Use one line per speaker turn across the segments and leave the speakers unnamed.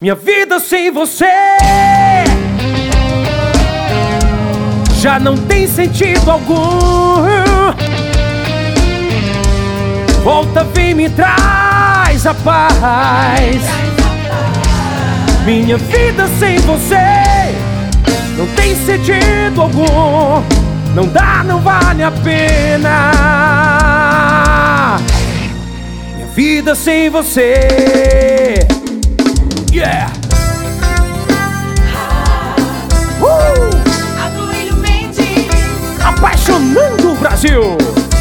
Minha vida sem você já não tem sentido algum. Volta, vem, me traz a paz. Minha vida sem você não tem sentido algum. Não dá, não vale a pena. Minha vida sem você. Yeah! Apaixonando o Brasil.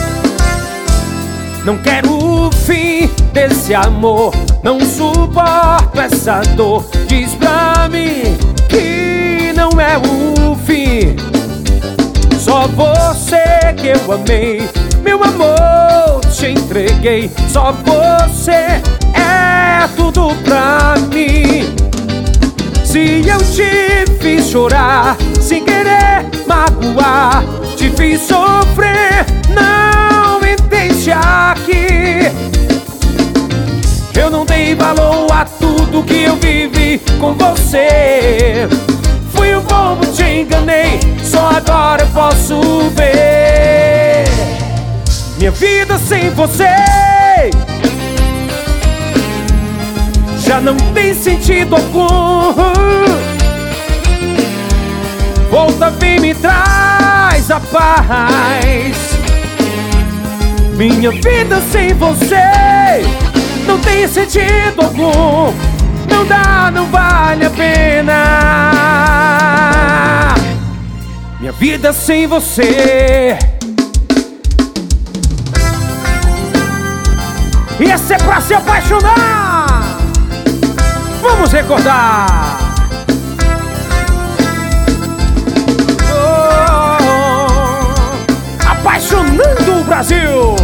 Não quero o fim desse amor, não suporto essa dor. Diz pra mim que não é o fim. Só você que eu amei, meu amor, te entreguei. Só você é tudo pra mim. Se eu te fiz chorar, sem querer magoar, te fiz sofrer, não me deixe aqui. Eu não dei valor a tudo que eu vivi com você. Fui o bobo, te enganei, só agora eu posso ver. Minha vida sem você já não tem sentido algum. Volta, vem, me traz a paz. Minha vida sem você não tem sentido algum. Não dá, não vale a pena. Minha vida sem você. E essa é pra se apaixonar. Vamos recordar. Apaixonando o Brasil.